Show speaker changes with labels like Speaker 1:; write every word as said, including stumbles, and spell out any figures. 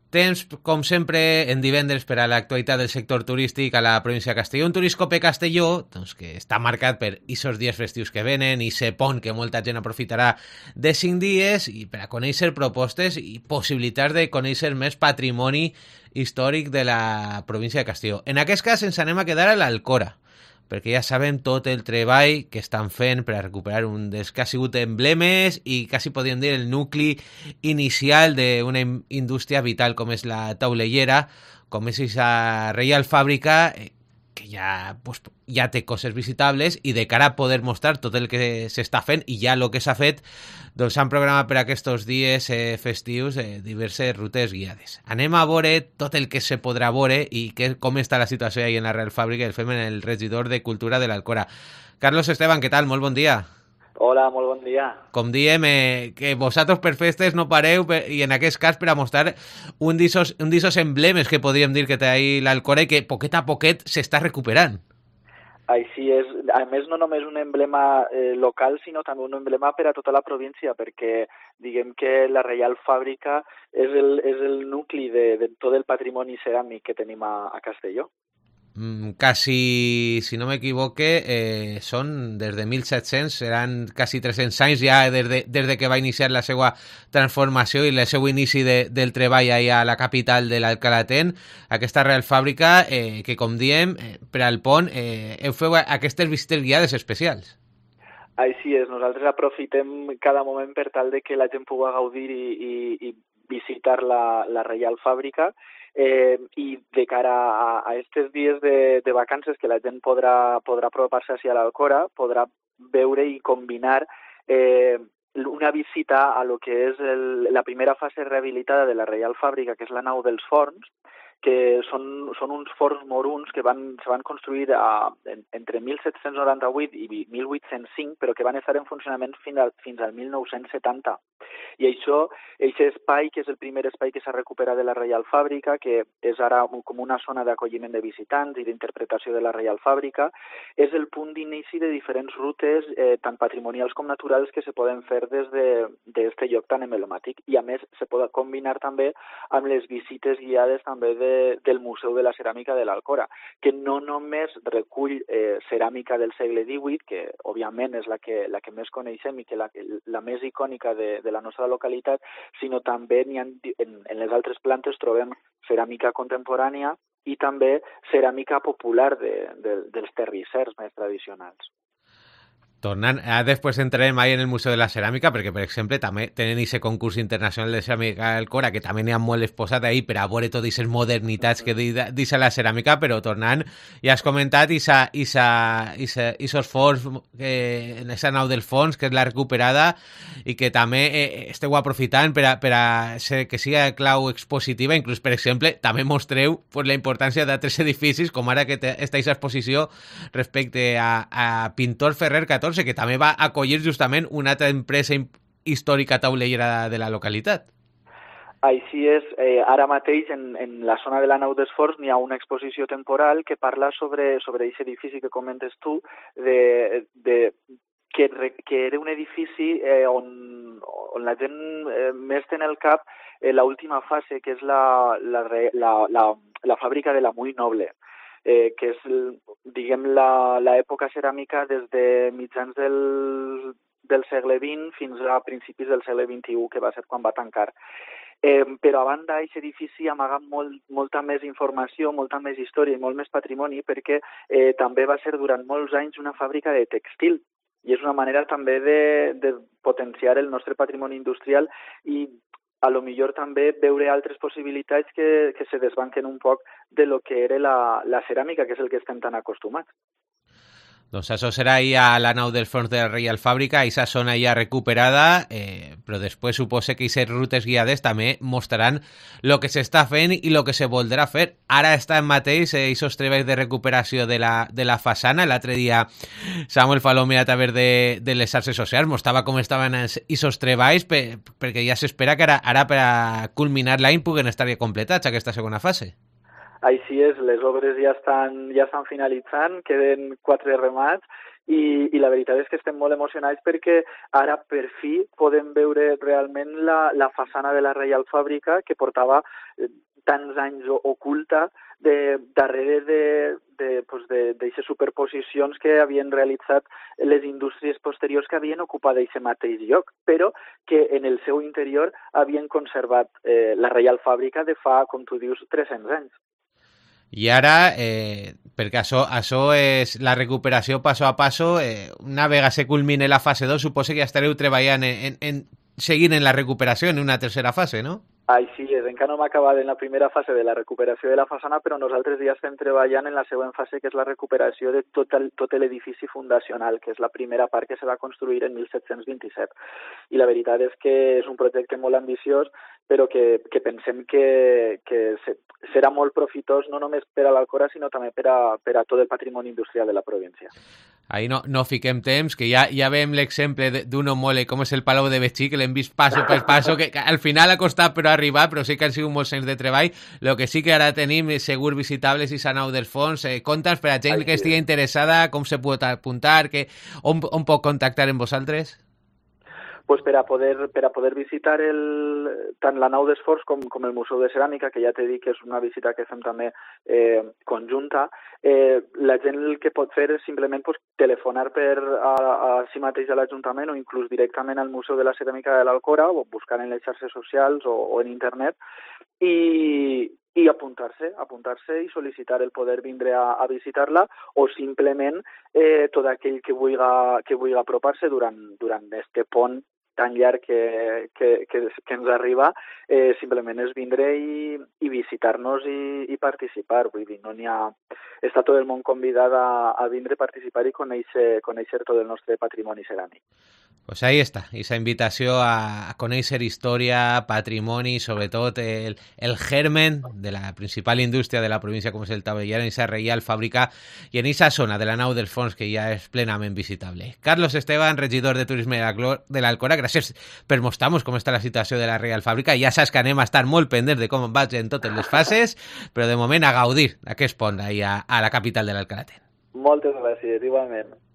Speaker 1: Temps, com sempre, en divendres per a l'actualitat del sector turístic a la província de Castelló. Un Turiscope Castelló doncs, que està marcat per aquests dies festius que venen i ser pont que molta gent aprofitarà de cinc dies i per a conèixer propostes i possibilitats de conèixer més patrimoni històric de la província de Castelló. En aquest cas ens anem a quedar a l'Alcora, perquè ja sabem tot el treball que estan fent per a recuperar un dels que ha sigut emblemes i quasi podríem dir el nucli inicial d'una indústria vital com és la taulellera, com és aquesta Reial Fàbrica, que ja, pues, ja té coses visitables i de cara a poder mostrar tot el que s'està fent i ja el que s'ha fet, doncs s'han programat per aquests dies eh, festius eh, diverses rutes guiades. Anem a veure tot el que se podrà veure i que, com està la situació ahí en la Real Fàbrica i el fem en el regidor de Cultura de l'Alcora. Carlos Esteban, què tal? Molt bon dia.
Speaker 2: Hola, molt bon dia.
Speaker 1: Com diem, eh, que vosaltres per festes no pareu per, i en aquest cas per a mostrar un d'esos emblemes que podríem dir que té ahí l'Alcora i que poquet a poquet s'està recuperant.
Speaker 2: Així és. A més, no només un emblema eh, local, sinó també un emblema per a tota la província, perquè diguem que la Reial Fàbrica és el, és el nucli de, de tot el patrimoni ceràmic que tenim a, a Castelló.
Speaker 1: Mm, quasi, si no m'equivoque, eh, són des de mil set-cents, seran quasi tres-cents anys ja des de, des de que va iniciar la seva transformació i el seu inici de, del treball allà a la capital de l'Alcalatén, aquesta Real Fàbrica eh, que, com diem, eh, per al pont eh, heu feu aquestes visites guiades especials.
Speaker 2: Així és, nosaltres aprofitem cada moment per tal de que la gent pugui gaudir i, i, i visitar la, la Reial Fàbrica. Eh, i de cara a, a estos dies de, de vacances que la gent podrà, podrà apropar-se hacia l'Alcora, podrà veure i combinar eh, una visita a lo que és el, la primera fase rehabilitada de la Reial Fàbrica, que és la nau dels forns, que són, són uns forns moruns que van, se van construir a, en, entre mil set-cents noranta-vuit i mil vuit-cents cinc, però que van estar en funcionament fins al, fins al mil nou-cents setanta. I això, aquest espai, que és el primer espai que s'ha recuperat de la Reial Fàbrica, que és ara com una zona d'acolliment de visitants i d'interpretació de la Reial Fàbrica, és el punt d'inici de diferents rutes, eh, tant patrimonials com naturals, que se poden fer des d'aquest de, lloc tan emblemàtic. I a més, se pot combinar també amb les visites guiades també de del Museu de la Ceràmica de l'Alcora, que no només recull eh, ceràmica del segle divuit, que òbviament és la que, la que més coneixem i que la, la més icònica de, de la nostra localitat, sinó també n'hi ha, en, en les altres plantes trobem ceràmica contemporània i també ceràmica popular de, de, dels terrissers més tradicionals.
Speaker 1: Tornant, ah, després entrarem ahí en el Museu de la Ceràmica, perquè, per exemple, també tenen aquest concurs internacional de ceràmica d'Alcora, que també n'hi ha molt exposat ahí per a veure totes aquestes modernitats que deixa la ceràmica, però tornant, ja has comentat aquests forns, que, en aquesta nau dels fons, que és la recuperada, i que també eh, esteu aprofitant per a, per a ser, que sigui clau expositiva, inclús, per exemple, també mostreu pues, la importància d'altres edificis, com ara que està aquesta exposició respecte a, a Pintor Ferrer catorze, que també va acollir justament una altra empresa històrica taulellera de la localitat.
Speaker 2: Així és, eh, ara mateix en, en la zona de la nau dels forns n'hi ha una exposició temporal que parla sobre sobre aquest edifici que comentes tu, de, de, que, que era un edifici eh, on, on la gent eh, més té en el cap eh, l'última fase, que és la, la, la, la, la fàbrica de la Muy Noble. Eh, que és, diguem, l'època ceràmica des de mitjans del, del segle vint fins a principis del segle vint-i-u, que va ser quan va tancar. Eh, però a banda, aquest edifici amaga molt, molta més informació, molta més història i molt més patrimoni, perquè eh, també va ser durant molts anys una fàbrica de textil, i és una manera també de, de potenciar el nostre patrimoni industrial i a lo millor també veure altres possibilitats que, que se desbanquen un poc de lo que era la, la ceràmica, que és el que estem tan acostumats.
Speaker 1: Doncs això serà ahí a la nau del fons de la Reial Fàbrica, aquesta zona ja recuperada, eh, però després suposa que aquestes rutes guiades també mostraran el que s'està fent i el que se voldrà fer. Ara està en mateix aquests eh, treballs de recuperació de la, de la façana. L'altre dia Samuel Falomé a través de, de les xarxes socials mostrava com estaven aquests treballs, per, perquè ja s'espera que ara, ara per a culminar l'any puguen estar ja completats aquesta segona fase.
Speaker 2: Així és, les obres ja estan, ja estan finalitzant, queden quatre remats i, i la veritat és que estem molt emocionats perquè ara per fi podem veure realment la, la façana de la Reial Fàbrica que portava tants anys oculta de, darrere de, de, pues de, d'aquestes superposicions que havien realitzat les indústries posteriors que havien ocupat aquest mateix lloc, però que en el seu interior havien conservat eh, la Reial Fàbrica de fa, com tu dius, tres-cents anys.
Speaker 1: I ara, eh, perquè això, això és la recuperació passo a passo, eh, una vegada se culmine la fase dos, suposo que ja estareu treballant en, en, en seguir en la recuperació en una tercera fase, no?
Speaker 2: Així és, encara no hem acabat en la primera fase de la recuperació de la façana, però nosaltres ja estem treballant en la següent fase, que és la recuperació de tot, el, tot l'edifici fundacional, que és la primera part que se va construir en disset vint-i-set. I la veritat és que és un projecte molt ambiciós, però que, que pensem que, que se, serà molt profitós no només per a l'Alcora, sinó també per a, per a tot el patrimoni industrial de la província.
Speaker 1: Ahí no, no fiquem temps, que ja, ja veiem l'exemple d'un mole, com és el Palau de Betxí, que l'hem vist passo per passo, que, que al final ha costat però arribar, però sí que han sigut molts anys de treball. Lo que sí que ara tenim segur visitables i sa nau dels fons. Eh, Conta'ns per a gent que estigui interessada, com se pot apuntar, que, on, on pot contactar amb vosaltres?
Speaker 2: Pues per a poder per a poder visitar el, tant la nau d'Esforç com, com el Museu de Ceràmica, que ja t'he dit que és una visita que fem també eh, conjunta, eh, la gent el que pot fer és simplement pues, telefonar per a, a si mateix a l'Ajuntament o inclús directament al Museu de la Ceràmica de l'Alcora o buscar en les xarxes socials o, o en internet i, i apuntar-se, apuntar-se i sol·licitar el poder vindre a, a visitar-la o simplement eh, tot aquell que vulgui, que vulgui apropar-se durant, durant este pont tan llarg que, que, que, que ens arriba, eh, simplement és vindre i, i visitar-nos i, i participar. Vull dir, no n'hi ha... Està tot el món convidat a, a vindre, participar i conèixer, conèixer tot el nostre patrimoni ceràmic.
Speaker 1: Pues ahí está, esa invitació a, a conèixer història, patrimoni, sobretot el, el germen de la principal indústria de la província com és el Tabellar, en esa Reial Fàbrica i en esa zona de la nau dels fons que ja és plenament visitable. Carlos Esteban, regidor de Turisme de l'Alcora, gràcies per mostrar-nos com està la situació de la Reial Fàbrica. Ja saps que anem a estar molt pendents de com vaig en totes les fases, però de moment a gaudir d'aquest pont ahí a, a la capital de l'Alcalatén.
Speaker 2: Moltes gràcies, igualment.